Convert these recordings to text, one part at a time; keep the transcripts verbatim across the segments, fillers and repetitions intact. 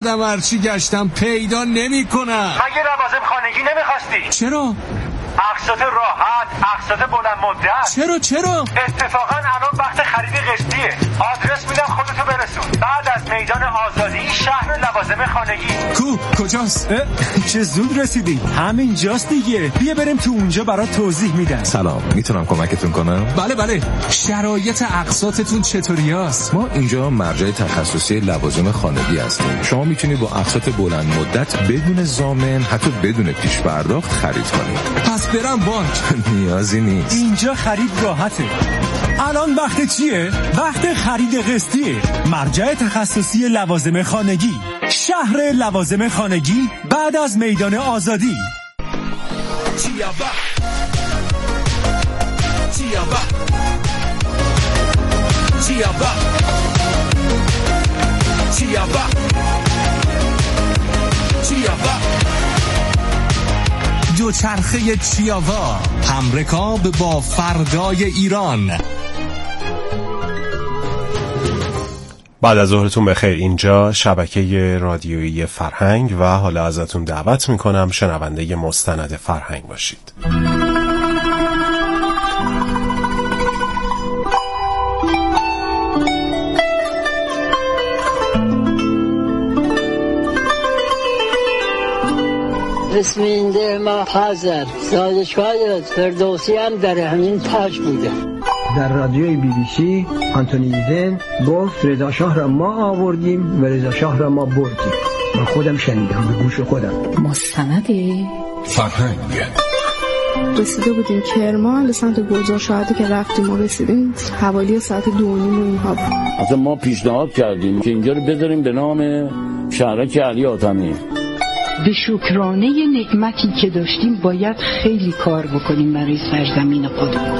ارچی گشتم پیدا نمی کنم. مگه لوازم خانگی نمیخواستی؟ چرا؟ اقساط راحت، اقساط بلند مدت. چرا چرا؟ اتفاقا الان وقت خرید قسطیه. آدرس میدم خودتو برسون. بعد از میدان آزادی شهر لوازم خانگی. کو کجاست؟ چه زود رسیدی. همین جاست دیگه. بیا بریم تو اونجا برات توضیح میدم. سلام، میتونم کمکتون کنم؟ بله بله. شرایط اقساطتون چطوری است؟ ما اینجا مرجع تخصصی لوازم خانگی هستیم. شما میتونید با اقساط بلند مدت بدون ضامن، حتی بدون پیش پرداخت خرید کنید. پس برم بانک؟ نیازی نیست. اینجا خرید راحته. الان وقت چیه؟ وقت خرید قسطیه. مرجع تخصصی لوازم خانگی، شهر لوازم خانگی بعد از میدان آزادی. چیابا چیابا چیابا چیابا چیابا دوچرخه چیاوا، همرکاب با فردای ایران. بعد از ظهرتون بخیر. اینجا شبکه رادیویی فرهنگ و حالا ازتون دعوت میکنم شنونده مستند فرهنگ باشید. اسم این ده ما حاضر سازشگاه فردوسی هم در همین پاش بوده. در رادیوی بی بی سی آنتونی ایزن گفت رضا شاه را ما آوردیم و رضا شاه را ما بردیم. من خودم شنیدم به گوش خودم. مستند فرهنگ. رسیده بودیم کرمان به سمت گلزار شهادی که رفتیم و رسیدیم حوالی ساعت دو و نیم و اینها بود. اصلا ما پیشنهاد کردیم که اینجا رو بذاریم به نام شهرک علی حاتمی. به شکرانه نعمتی که داشتیم باید خیلی کار بکنیم برای سرزمین خودمون.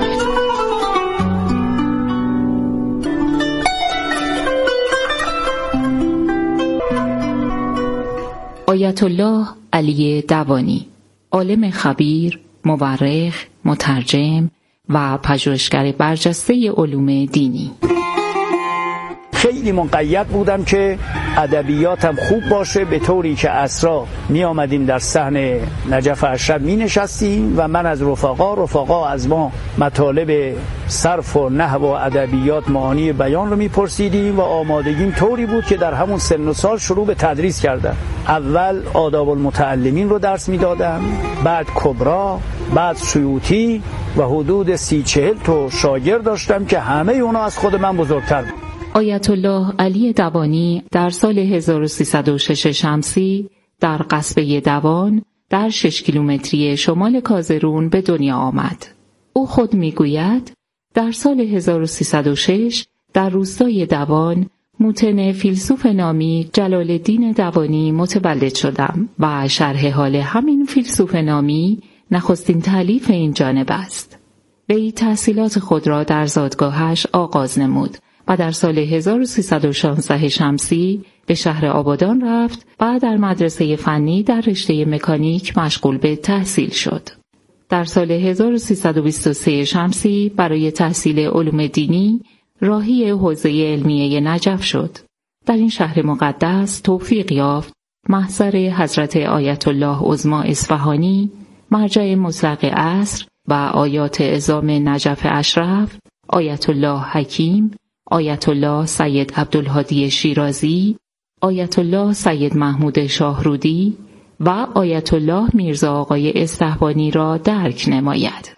آیت الله علی دوانی، عالم خبیر، مورخ، مترجم و پژوهشگر برجسته علوم دینی. خیلی مقید بودم که ادبیاتم خوب باشه، به طوری که عصرا می آمدیم در صحن نجف اشرف می نشستیم و من از رفقا رفقا از ما مطالب صرف و نحو و ادبیات معانی بیان رو می پرسیدیم و آمادگیم طوری بود که در همون سن و سال شروع به تدریس کردم. اول آداب المتعلمین رو درس می دادم، بعد کبرا، بعد سیوطی و حدود سی چهل تا شاگرد داشتم که همه اونا از خود من بزرگتر بود. آیت الله علی دوانی در سال هزار و سیصد و شش شمسی در قصبه دوان در شش کیلومتری شمال کازرون به دنیا آمد. او خود میگوید در سال هزار و سیصد و شش در روستای دوان موطن فیلسوف نامی جلال الدین دوانی متولد شدم و شرح حال همین فیلسوف نامی نخستین تألیف این جانب است. وی تحصیلات خود را در زادگاهش آغاز نمود و در سال هزار و سیصد و شانزده شمسی به شهر آبادان رفت و در مدرسه فنی در رشته مکانیک مشغول به تحصیل شد. در سال هزار و سیصد و بیست و سه شمسی برای تحصیل علوم دینی راهی حوزه علمیه نجف شد. در این شهر مقدس توفیق یافت محضر حضرت آیت الله عظما اصفهانی، مرجع مطلق عصر و آیات عظام نجف اشرف، آیت الله حکیم، آیت الله سید عبدالهادی شیرازی، آیت الله سید محمود شاهرودی و آیت الله میرزا آقای استحبانی را درک نماید.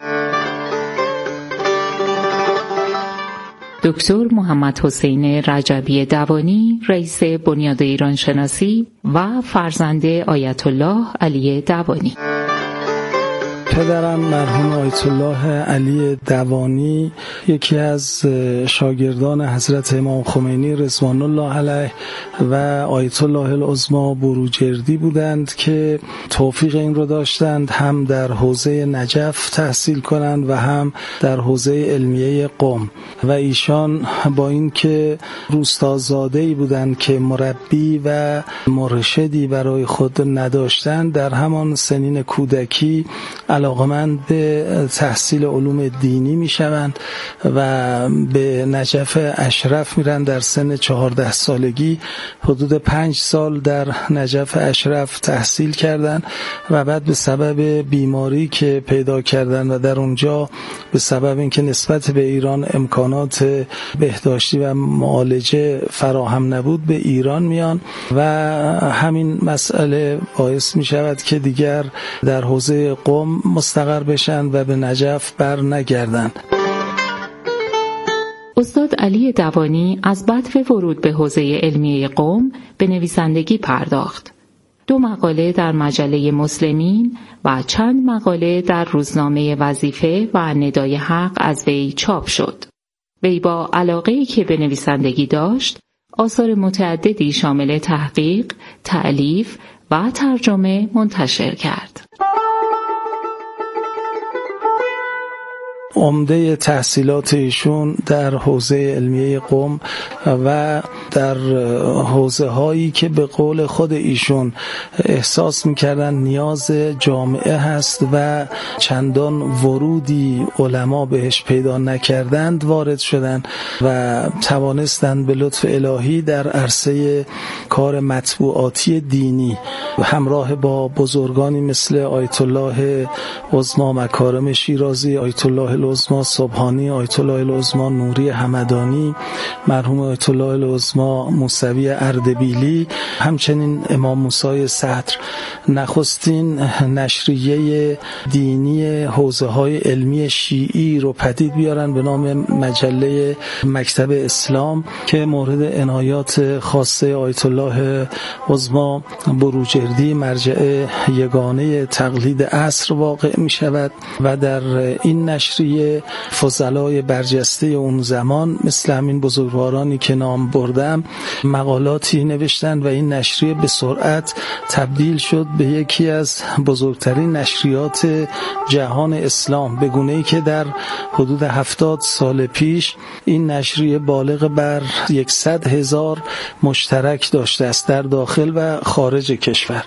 دکتر محمد حسین رجبی دوانی، رئیس بنیاد ایران شناسی و فرزند آیت الله علی دوانی. پدرم مرحوم آیت الله علی دوانی یکی از شاگردان حضرت امام خمینی رضوان الله علیه و آیت الله العظما بروجردی بودند که توفیق این رو داشتند هم در حوزه نجف تحصیل کنند و هم در حوزه علمیه قم و ایشان با اینکه روستازاده‌ای بودند که مربی و مرشدی برای خود نداشتند در همان سنین کودکی علاقمند به تحصیل علوم دینی میشوند و به نجف اشرف میرن. در سن چهارده سالگی حدود پنج سال در نجف اشرف تحصیل کردند و بعد به سبب بیماری که پیدا کردن و در اونجا به سبب اینکه نسبت به ایران امکانات بهداشتی و معالجه فراهم نبود به ایران میان و همین مسئله باعث می شود که دیگر در حوزه قم مستقر بشن و به نجف بر نگردن. استاد علی دوانی از بدو ورود به حوزه علمیه قم به نویسندگی پرداخت. دو مقاله در مجله مسلمین و چند مقاله در روزنامه وظیفه و ندای حق از وی چاپ شد. وی با علاقه‌ای که به نویسندگی داشت، آثار متعددی شامل تحقیق، تألیف و ترجمه منتشر کرد. عمده تحصیلات ایشون در حوزه علمیه قم و در حوزه هایی که به قول خود ایشون احساس میکردن نیاز جامعه هست و چندان ورودی علما بهش پیدا نکردند وارد شدند و توانستند به لطف الهی در عرصه کار مطبوعاتی دینی همراه با بزرگانی مثل آیت الله عظما مکارم شیرازی، آیت الله العظما سبحانی، آیت الله العظما نوری همدانی، مرحوم آیت الله العظما موسوی اردبیلی، همچنین امام موسی صدر نخستین نشریه دینی حوزه های علمی شیعی رو پدید بیارن به نام مجله مکتب اسلام که مورد عنایات خاصه آیت الله عظما بروجردی مرجع یگانه تقلید عصر واقع می شود و در این نشریه فضلای برجسته اون زمان مثل همین بزرگوارانی که نام بردم مقالاتی نوشتن و این نشریه به سرعت تبدیل شد به یکی از بزرگترین نشریات جهان اسلام، به گونه‌ای که در حدود هفتاد سال پیش این نشریه بالغ بر صد هزار مشترک داشته است در داخل و خارج کشور.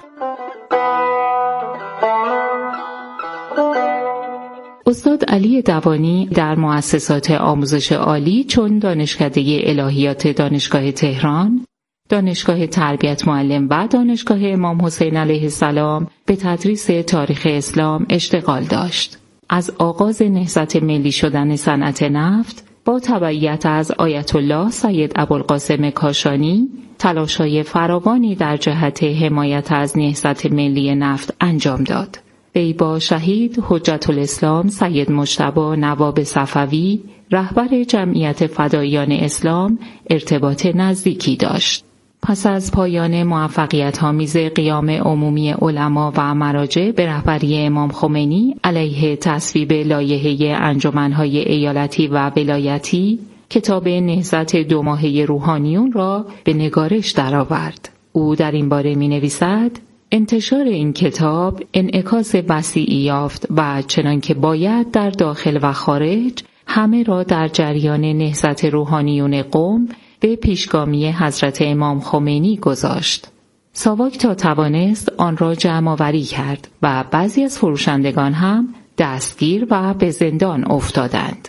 استاد علی دوانی در مؤسسات آموزش عالی چون دانشکده الهیات دانشگاه تهران، دانشگاه تربیت معلم و دانشگاه امام حسین علیه السلام به تدریس تاریخ اسلام اشتغال داشت. از آغاز نهضت ملی شدن صنعت نفت با تبعیت از آیت الله سید ابوالقاسم کاشانی تلاش‌های فراوانی در جهت حمایت از نهضت ملی نفت انجام داد. وی با شهید حجت الاسلام سید مجتبی نواب صفوی رهبر جمعیت فداییان اسلام ارتباط نزدیکی داشت. پس از پایان موفقیت‌آمیز قیام عمومی علما و مراجع به رهبری امام خمینی علیه تصویب لایحه انجمن‌های ایالتی و ولایتی، کتاب نهضت دو ماهه روحانیون را به نگارش درآورد. او در این باره می‌نویسد: انتشار این کتاب انعکاس وسیعی یافت و چنانکه باید در داخل و خارج همه را در جریان نهضت روحانیون قم به پیشگامی حضرت امام خمینی گذاشت. ساواک تا توانست آن را جمع آوری کرد و بعضی از فروشندگان هم دستگیر و به زندان افتادند.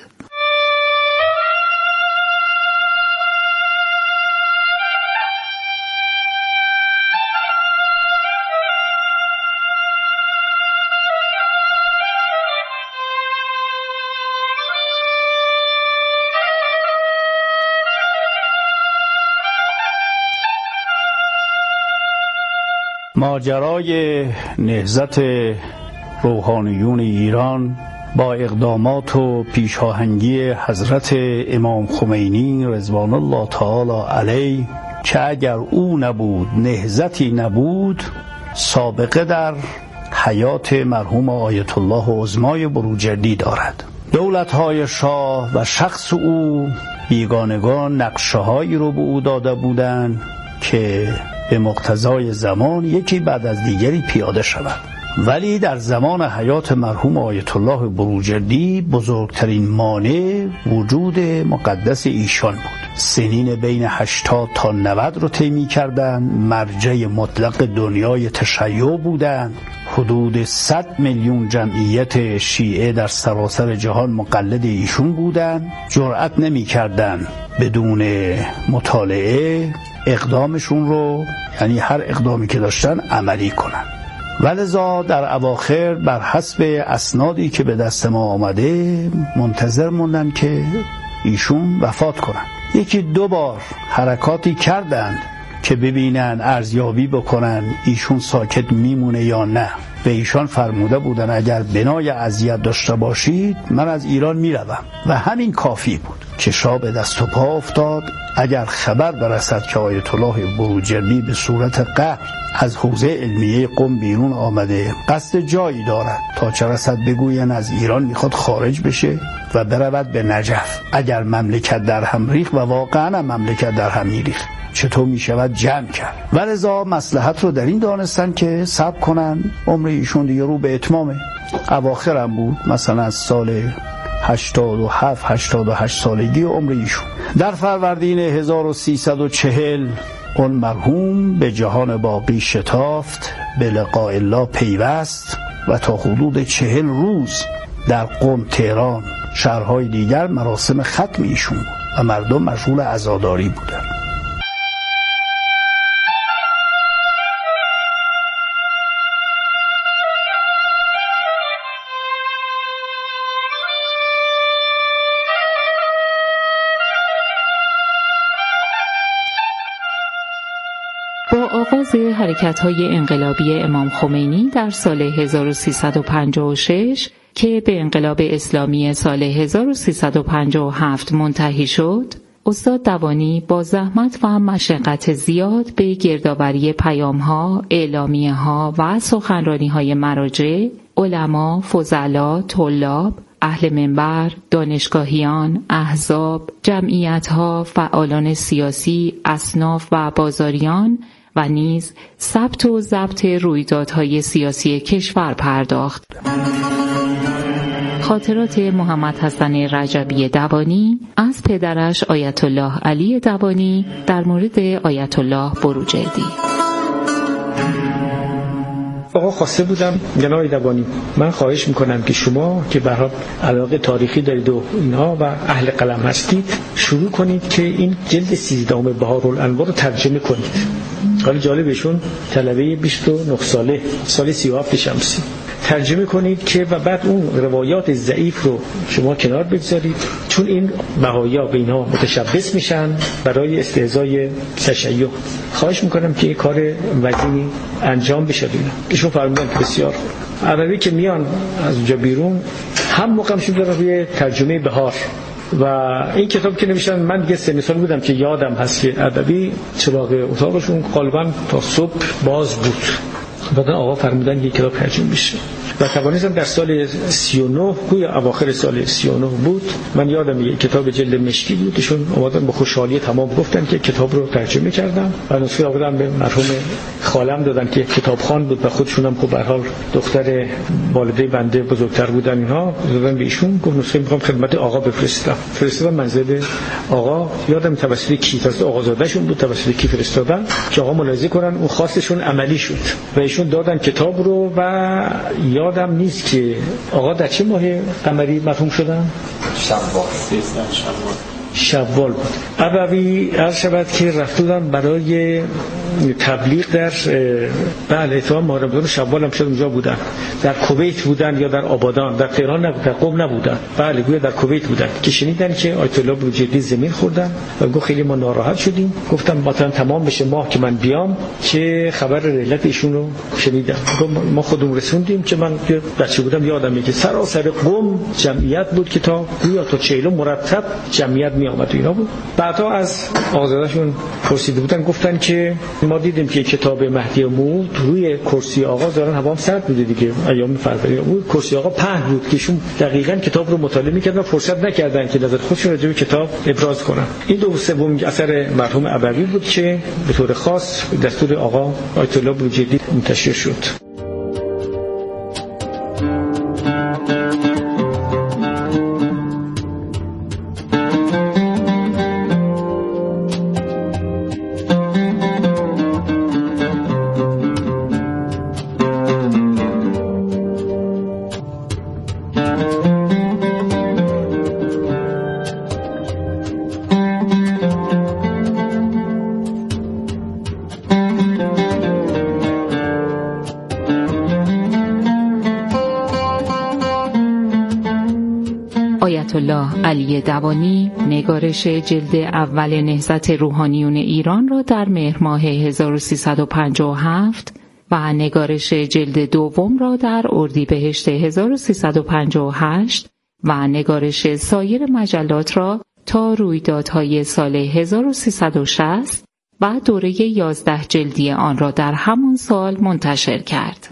ماجرای نهضت روحانیون ایران با اقدامات و پیشاهنگی حضرت امام خمینی رضوان الله تعالی علیه، چه اگر او نبود نهضتی نبود، سابقه در حیات مرحوم آیت الله عظمای بروجردی دارد. دولت‌های شاه و شخص او بیگانگان نقشه‌هایی رو به او داده بودند که به مقتضای زمان یکی بعد از دیگری پیاده شود ولی در زمان حیات مرحوم آیت الله بروجردی بزرگترین مانع وجود مقدس ایشان بود. سنین بین هشتاد تا نود رو طی می‌کردند، مرجع مطلق دنیای تشیع بودند. حدود صد میلیون جمعیت شیعه در سراسر جهان مقلد ایشون بودند. جرأت نمی‌کردند بدون مطالعه اقدامشون رو، یعنی هر اقدامی که داشتن عملی کنن. ولذا در اواخر بر حسب اسنادی که به دست ما آمده منتظر موندن که ایشون وفات کنن. یکی دو بار حرکاتی کردند که ببینن، ارزیابی بکنن ایشون ساکت میمونه یا نه. به ایشان فرموده بودن اگر بنای اذیت داشته باشید من از ایران میروم و همین کافی بود که شاه به دست و پا افتاد. اگر خبر برسد که آیت الله بروجردی به صورت قهر از حوزه علمیه قم بیرون آمده، قصد جایی دارد تا چه رسد بگوین از ایران میخواد خارج بشه و برود به نجف، اگر مملکت در هم ریخت و واقعا مملکت در هم میریخت چطور میشود جمع کرد؟ ولذا مصلحت رو در این دانستن که صبر کنن، عمر ایشون دیگه رو به اتمامه. اواخر هم بود، مثلا از سال هشتاد و هفت هشتاد و هشت سالگی عمر ایشون. در فروردین هزار و سیصد و چهل اون مرحوم به جهان باقی شتافت، به لقاء الله پیوست و تا حدود چهل روز در قم، تهران، شهرهای دیگر مراسم ختم ایشون بود و مردم مشغول عزاداری بودند. با آغاز حرکت‌های انقلابی امام خمینی در سال هزار و سیصد و پنجاه و شش که به انقلاب اسلامی سال هزار و سیصد و پنجاه و هفت منتهی شد، استاد دوانی با زحمت و مشقت زیاد به گردآوری پیام‌ها، اعلامیه‌ها و سخنرانی‌های مراجع، علما، فضلا، طلاب، اهل منبر، دانشگاهیان، احزاب، جمعیت‌ها، فعالان سیاسی، اصناف و بازاریان و نیز ثبت و ضبط رویدادهای سیاسی کشور پرداخت. خاطرات محمد حسن رجبی دوانی از پدرش آیت الله علی دوانی در مورد آیت الله بروجردی. آقا خواسته بودم جناب دوانی، من خواهش میکنم که شما که به هر حال علاقه تاریخی دارید و اینها و اهل قلم هستید، شروع کنید که این جلد سیزدهم بهارالانوار رو ترجمه کنید. حالا جالبشون طلبه بیست و نه ساله، سال سی و هفت شمسی، ترجمه کنید که و بعد اون روایات ضعیف رو شما کنار بگذارید، چون این بهایا به اینها متشبث میشن برای استهزای تشیع. خواهش میکنم که این کار وزینی انجام بشه. ایشون فرمودن که بسیار عربی که میان از اونجا بیرون هم موقعم شد روی ترجمه بهار و این کتاب که نوشتن، من دیگه سه سال بودم که یادم هست که ادبی چراغ اتاقشون غالبا تا صبح باز بود. بعد آقا فرمودن یک کتاب ترجمه بشه و توانستم در سال سی و نه، گویا اواخر سال سی و نه بود، من یادم یک کتاب جلد مشکی بود، ایشون اومدن با خوشحالی تمام گفتن که کتاب رو ترجمه کردم و نسخه آوردن به مرحوم خالم دادن که کتابخوان بود و خودشون هم خب به هر حال دختر والده بنده بزرگتر بودن، اینها دادن به ایشون. گفت نسخه میخوام خدمت آقا بفرستم. فرستادم منزل آقا، یادم توسط کی، توسط آقازاده‌شون بود، توسط کی فرستادن که آقا ملاحظه کنن اون خواستشون عملی شد و ایشون دادن کتاب رو. و یادم نیست که آقا در چه ماه قمری مرحوم شدن؟ شوال. شوال بود. ابوی عرض شود که رفتن برای تبلیغ در بله اتفاقا ماه رمضان شوال هم شد اونجا بودن، در کویت بودن یا در آبادان، در تهران نبودن، در قم نبودن، بله گویا در کویت بودن که شنیدن که آیت الله بروجردی زمین خوردن و گفت خیلی ما ناراحت شدیم. گفتم مثلا تمام بشه ماه که من بیام که خبر رحلت ایشون رو شنیدم. ما خودمون رسوندیم که من بچه بودم یادمه که سراسر قم جمعیت بود که تا گویا تا چهل مرتب جمعیت می آمد اینا بود. بعدا از آقازاده‌شون پرسیده بودن، گفتن که ما دیدیم که کتاب مهدی موعود روی کرسی آقا دارن، هوا هم سرد بوده دیگه ایام فروردین بود، کرسی آقا پهن بود که ایشون دقیقاً کتاب رو مطالعه می‌کردن و فرصت نکردن که نظر خودشون راجع به کتاب ابراز کنن. این دو سوم اثر مرحوم ابوی بود که به طور خاص دستور آقا آیت الله بروجردی منتشر شد. آیت الله علی دوانی نگارش جلد اول نهضت روحانیون ایران را در مهر ماه هزار و سیصد و پنجاه و هفت و نگارش جلد دوم را در اردیبهشت هزار و سیصد و پنجاه و هشت و نگارش سایر مجلات را تا رویدادهای سال هزار و سیصد و شصت و دوره یازده جلدی آن را در همان سال منتشر کرد.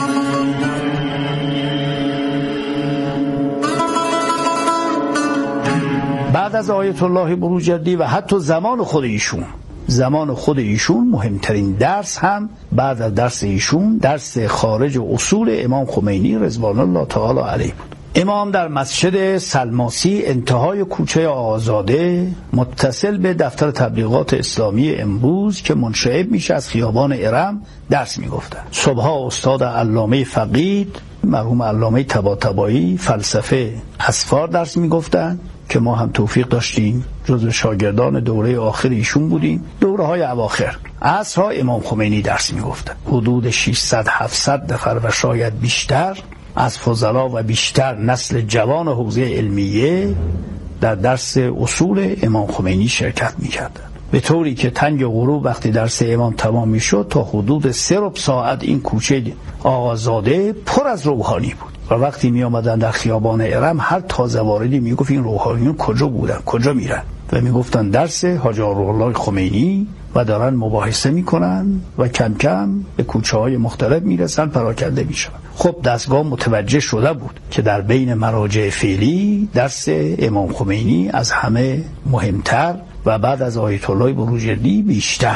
بعد از آیت الله بروجردی و حتی زمان خود ایشون زمان خود ایشون مهمترین درس هم بعد از درس ایشون درس خارج و اصول امام خمینی رضوان الله تعالی علیه بود. امام در مسجد سلماسی انتهای کوچه آزاده متصل به دفتر تبلیغات اسلامی امروز که منشعب میشه از خیابان ارم درس میگفتن. صبحها استاد علامه فقید مرحوم علامه طباطبایی فلسفه اسفار درس میگفتن که ما هم توفیق داشتیم جزو شاگردان دوره آخر ایشون بودیم. دوره های اواخر عصرها امام خمینی درس میگفتن. حدود ششصد هفتصد نفر و شاید بیشتر از فضلا و بیشتر نسل جوان حوزه علمیه در درس اصول امام خمینی شرکت میکردن، به طوری که تنگ غروب وقتی درس امام تمام میشد تا حدود سه ربع ساعت این کوچه آقازاده پر از روحانی بود و وقتی می آمدن در خیابان ارم هر تازه واردی می گفت این روحانیون کجا بودن کجا میرن و می گفتن درس حاجی روح‌الله خمینی و دارن مباحثه میکنن و کم کم به کوچه های مختلف میرسن پراکنده میشن. خب دستگاه متوجه شده بود که در بین مراجع فعلی درس امام خمینی از همه مهمتر و بعد از آیت الله بروجردی بیشتر.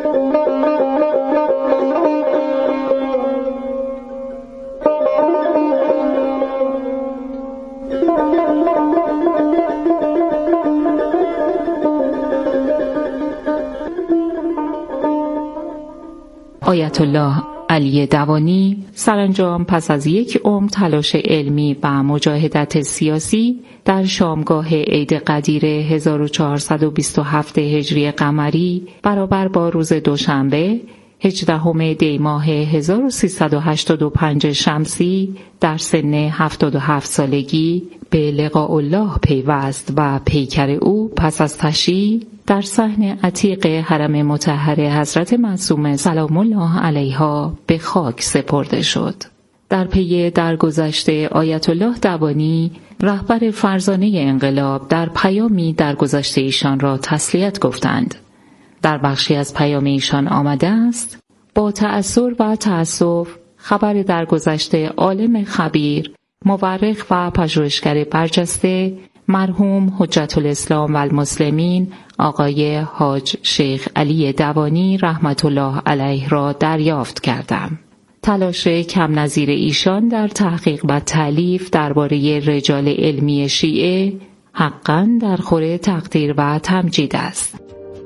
آیت الله علی دوانی سرانجام پس از یک عمر تلاش علمی و مجاهدت سیاسی در شامگاه عید قدیر هزار و چهارصد و بیست و هفت هجری قمری برابر با روز دوشنبه هجدهم دی ماه هزار و سیصد و هشتاد و پنج شمسی در سن هفتاد و هفت سالگی به لقاء الله پیوست و پیکر او پس از تشییع در صحن عتیق حرم مطهر حضرت معصومه سلام الله علیها به خاک سپرده شد. در پی درگذشت آیت الله دوانی رهبر فرزانه انقلاب در پیامی درگذشت ایشان را تسلیت گفتند. در بخشی از پیام ایشان آمده است: با تأثر و تأسف خبر درگذشت عالم خبیر، مورخ و پژوهشگر برجسته مرحوم حجت الاسلام و المسلمین آقای حاج شیخ علی دوانی رحمت الله علیه را دریافت کردم. تلاش کم نظیر ایشان در تحقیق و تألیف درباره رجال علمی شیعه حقاً در خور تقدیر و تمجید است.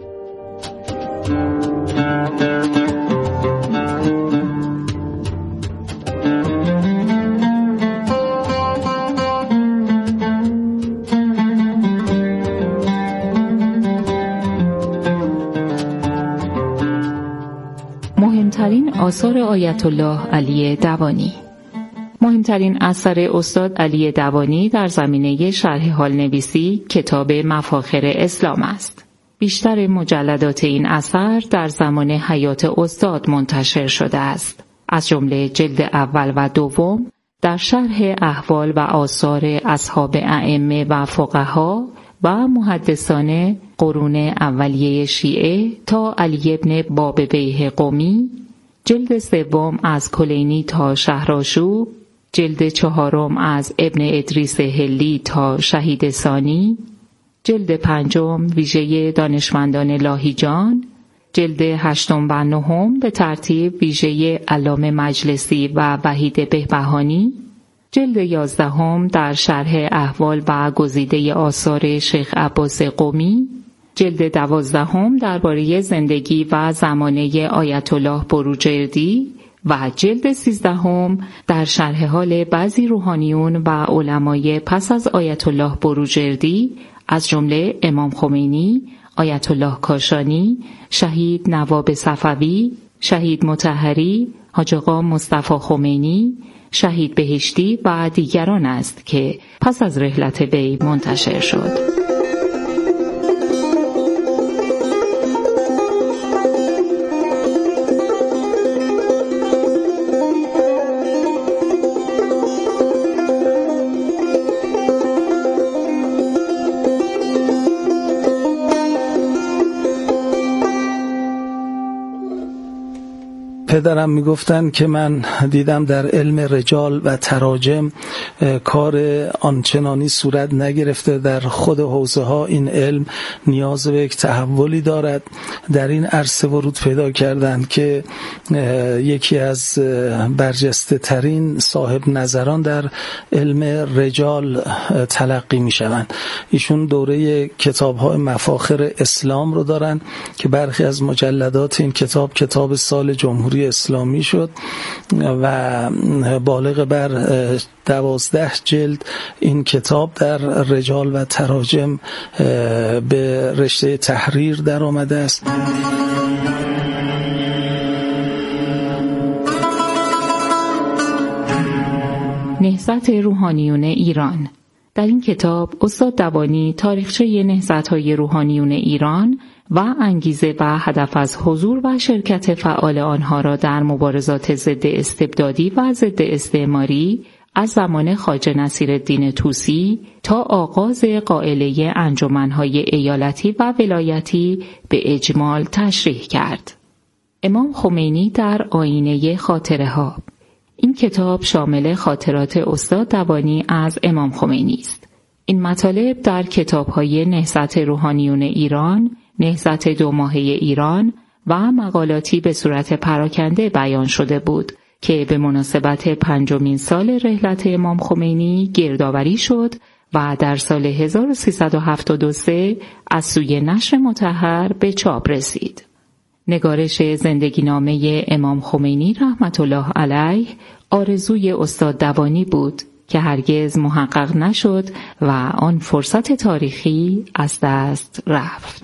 مهمترین آثار آیت الله علی دوانی. مهمترین اثر استاد علی دوانی در زمینه شرح حال نویسی کتاب مفاخر اسلام است. بیشتر مجلدات این اثر در زمان حیات استاد منتشر شده است. از جمله جلد اول و دوم در شرح احوال و آثار اصحاب ائمه و فقها و محدثان قرون اولیه شیعه تا علی ابن بابویه قمی، جلد سوم از کلینی تا شهرآشوب، جلد چهارم از ابن ادریس هلی تا شهید ثانی، جلد پنجم ویژه دانشمندان لاهیجان، جلد هشتم و نهم به ترتیب ویژه علامه مجلسی و وحید بهبهانی، جلد یازدهم در شرح احوال و گزیده آثار شیخ عباس قمی، جلد دوازدهم درباره زندگی و زمانه آیت الله بروجردی و جلد سیزدهم در شرح حال بعضی روحانیون و علمای پس از آیت الله بروجردی از جمله امام خمینی، آیت الله کاشانی، شهید نواب صفوی، شهید مطهری، حاج آقا مصطفی خمینی، شهید بهشتی و دیگران است که پس از رحلت وی منتشر شد. پدرم میگفتن که من دیدم در علم رجال و تراجم کار آنچنانی صورت نگرفته. در خود حوزه ها این علم نیاز به یک تحولی دارد. در این عرصه ورود پیدا کردند که یکی از برجسته ترین صاحب نظران در علم رجال تلقی می شوند. ایشون دوره کتاب های مفاخر اسلام رو دارن که برخی از مجلدات این کتاب کتاب سال جمهوری اسلامی شد و بالغ بر دوازده جلد این کتاب در رجال و تراجم به رشته تحریر در آمده است. نهضت روحانیون ایران. در این کتاب استاد دوانی تاریخچه نهضت‌های روحانیون ایران و انگیزه و هدف از حضور و شرکت فعال آنها را در مبارزات ضد استبدادی و ضد استعماری از زمان خواجه نصیرالدین طوسی تا آغاز قائله انجمن‌های ایالتی و ولایتی به اجمال تشریح کرد. امام خمینی در آینه خاطره‌ها. این کتاب شامل خاطرات استاد دوانی از امام خمینی است. این مطالب در کتاب‌های نهضت روحانیون ایران، نهضت دو ماهه ایران و مقالاتی به صورت پراکنده بیان شده بود که به مناسبت پنجمین سال رحلت امام خمینی گردآوری شد و در سال هزار و سیصد و هفتاد و سه از سوی نشر مطهر به چاپ رسید. نگارش زندگی نامه امام خمینی رحمت الله علیه آرزوی استاد دوانی بود که هرگز محقق نشد و آن فرصت تاریخی از دست رفت.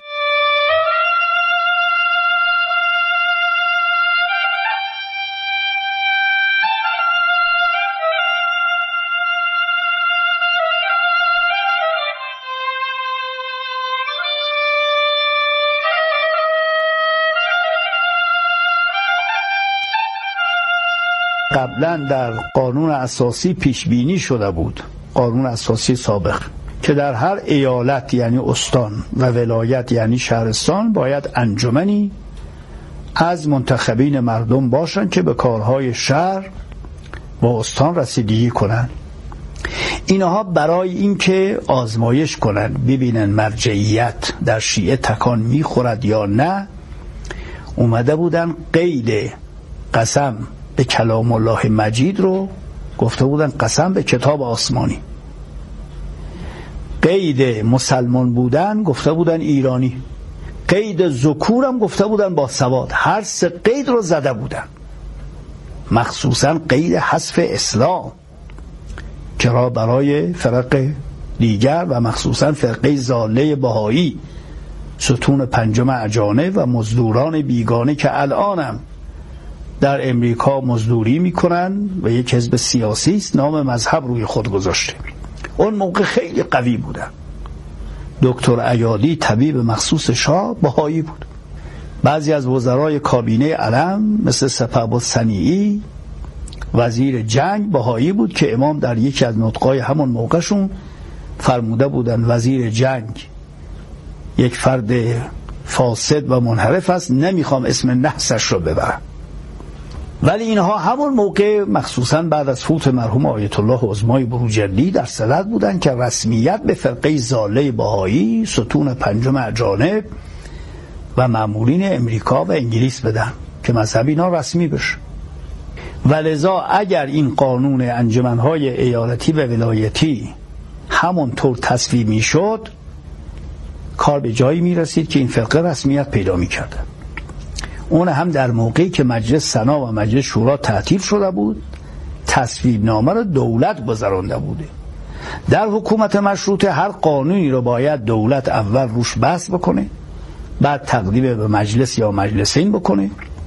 قبلا در قانون اساسی پیش بینی شده بود، قانون اساسی سابق، که در هر ایالت یعنی استان و ولایت یعنی شهرستان باید انجمنی از منتخبین مردم باشند که به کارهای شهر و استان رسیدگی کنند. اینها برای اینکه آزمایش کنند ببینن مرجعیت در شیعه تکان میخورد یا نه، اومده بودن قید قسم به کلام الله مجید رو گفته بودن قسم به کتاب آسمانی، قید مسلمان بودن گفته بودن ایرانی، قید ذکورم گفته بودن با سواد. هر سه قید رو زده بودن، مخصوصا قید حذف اسلام که را برای فرق دیگر و مخصوصا فرقه ضاله بهایی، ستون پنجم اجانب و مزدوران بیگانه که الانم در امریکا مزدوری میکنن و یک حزب سیاسی است، نام مذهب روی خود گذاشته. اون موقع خیلی قوی بودن. دکتر ایادی طبیب مخصوص شاه بهایی بود. بعضی از وزرای کابینه علم مثل سپهبد صنیعی وزیر جنگ بهایی بود که امام در یکی از نطقای همون موقعشون فرموده بودن وزیر جنگ یک فرد فاسد و منحرف است، نمیخوام اسم نحسش رو ببرم. ولی اینها همون موقع مخصوصا بعد از فوت مرحوم آیت الله عظمای بروجردی در صدد بودن که رسمیت به فرقه ضاله بهایی، ستون پنجم اجانب و مامورین امریکا و انگلیس بدن که مذهب اینا رسمی بشه. ولذا اگر این قانون انجمنهای ایالتی و ولایتی همونطور تصویب میشد، کار به جایی میرسید که این فرقه رسمیت پیدا میکرده. اون هم در موقعی که مجلس سنا و مجلس شورا تعطیل شده بود، تصویب نامه رو دولت گذرانده بوده. در حکومت مشروطه هر قانونی رو باید دولت اول روش بحث بکنه، بعد تقدیم به مجلس یا مجلسین بکنه،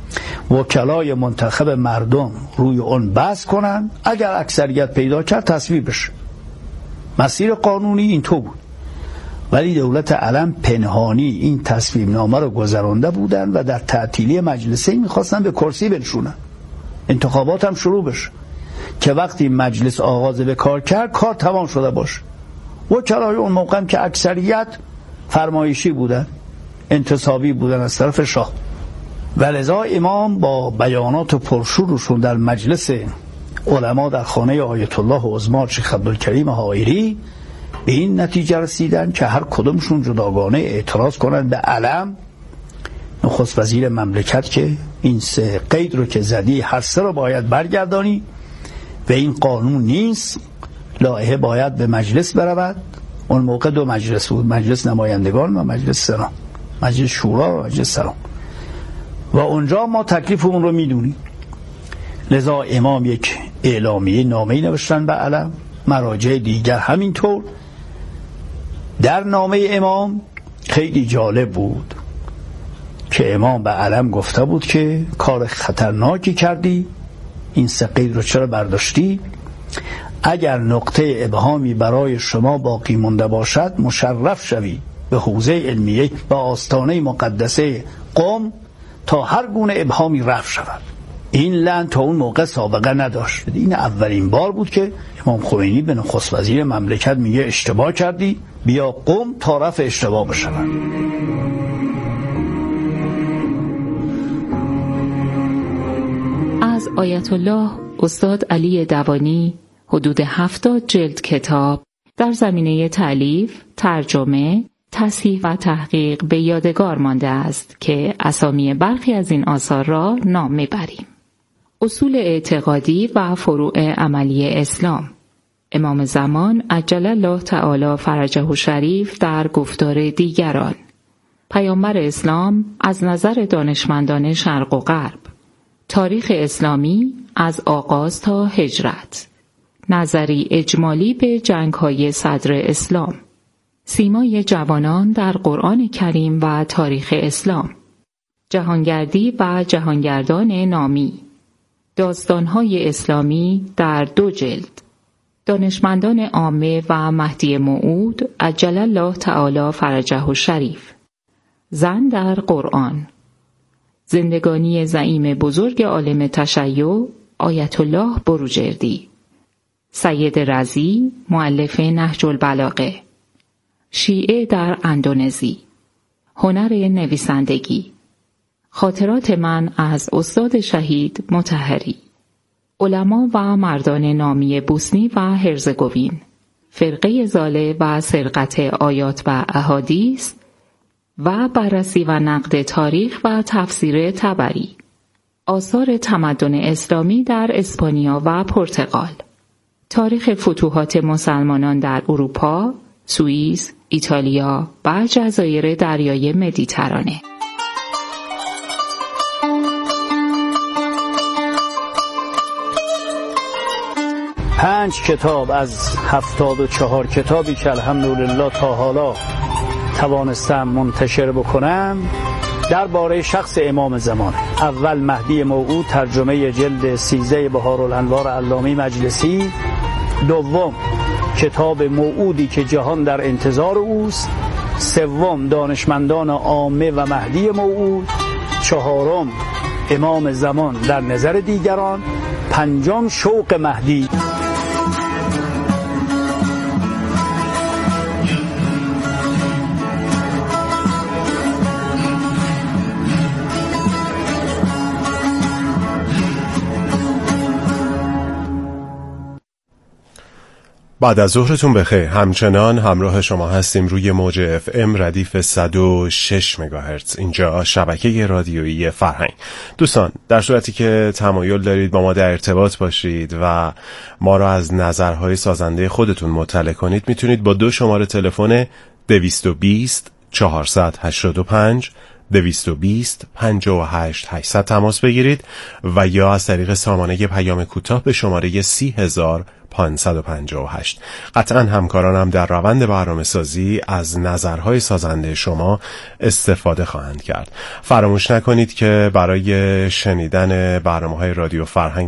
وکلای منتخب مردم روی اون بحث کنن، اگر اکثریت پیدا کرد تصویب بشه. مسیر قانونی این تو بود، ولی دولت علم پنهانی این تصویب نامه رو گذرانده بودن و در تعطیلی مجلسی میخواستن به کرسی بنشونن، انتخابات هم شروع بشه که وقتی مجلس آغاز به کار کرد کار تمام شده باشه. وکلای اون موقع هم که اکثریت فرمایشی بودن، انتصابی بودن از طرف شاه، و لذا امام با بیانات پرشورشون در مجلس علما در خانه آیت الله عظما شیخ عبدالکریم حائری به این نتیجه رسیدن که هر کدومشون جداگانه اعتراض کنند به علم. نخست وزیر مملکت که این سه قید رو که زدی هر سه رو باید برگردانی و این قانون نیست، لایحه باید به مجلس برود. اون موقع دو مجلس بود، مجلس نمایندگان و مجلس سنا، مجلس شورا و مجلس سنا، و اونجا ما تکلیفمون رو میدونیم. لذا امام یک اعلامیه نامه‌ای نوشتن به علم، مراجع دیگر همینطور. در نامه امام خیلی جالب بود که امام به علم گفته بود که کار خطرناکی کردی، این سه قید رو چرا برداشتی؟ اگر نقطه ابهامی برای شما باقی مونده باشد مشرف شوی به حوزه علمیه و آستانه مقدسه قم تا هر گونه ابهامی رفع شود. این لعن تا اون موقع سابقه نداشت. این اولین بار بود که امام خمینی به نخست وزیر مملکت میگه اشتباه کردی، بیا قم تا رفع اشتباه بشود. از آیت الله استاد علی دوانی حدود هفتاد جلد کتاب در زمینه تألیف، ترجمه، تصحیح و تحقیق به یادگار مانده است که اسامی برخی از این آثار را نام میبریم. اصول اعتقادی و فروع عملی اسلام. امام زمان عجل الله تعالی فرجه شریف در گفتار دیگران. پیامبر اسلام از نظر دانشمندان شرق و غرب. تاریخ اسلامی از آغاز تا هجرت. نظری اجمالی به جنگ‌های صدر اسلام. سیمای جوانان در قرآن کریم و تاریخ اسلام. جهانگردی و جهانگردان نامی. داستان‌های اسلامی در دو جلد. دانشمندان عامه و مهدی موعود عجل الله تعالی فرجه شریف. زن در قرآن. زندگانی زعیم بزرگ عالم تشیع آیت الله بروجردی. سید رضی مؤلف نهج البلاغه. شیعه در اندونزی. هنر نویسندگی. خاطرات من از استاد شهید مطهری. علما و مردان نامی بوسنی و هرزگوین. فرقه زاله و سرقت آیات و احادیث و بررسی و نقد تاریخ و تفسیر طبری. آثار تمدن اسلامی در اسپانیا و پرتغال. تاریخ فتوحات مسلمانان در اروپا، سوئیس، ایتالیا و جزایر دریای مدیترانه. پنج کتاب از هفتاد و چهار کتابی که الحمدلله تا حالا توانستم منتشر بکنم درباره شخص امام زمان. اول مهدی موعود، ترجمه جلد سیزده بهارالانوار علامه مجلسی. دوم کتاب موعودی که جهان در انتظار اوست. سوم دانشمندان عامه و مهدی موعود. چهارم امام زمان در نظر دیگران. پنجم شوق مهدی. بعد از ظهرتون بخیر. همچنان همراه شما هستیم روی موج اف ام ردیف صد و شش مگاهرتز. اینجا شبکه رادیویی فرهنگ. دوستان، در صورتی که تمایل دارید با ما در ارتباط باشید و ما را از نظرهای سازنده خودتون مطلع کنید، میتونید با دو شماره تلفن دویست و بیست چهارصد و هشتاد و پنج دویست و بیست پنجاه و هشت هشتصد تماس بگیرید و یا از طریق سامانه پیام کوتاه به شماره سی هزار پانصد و پنجاه و هشت. قطعا همکارانم در روند برنامه سازی از نظرهای سازنده شما استفاده خواهند کرد. فراموش نکنید که برای شنیدن برنامه‌های رادیو فرهنگ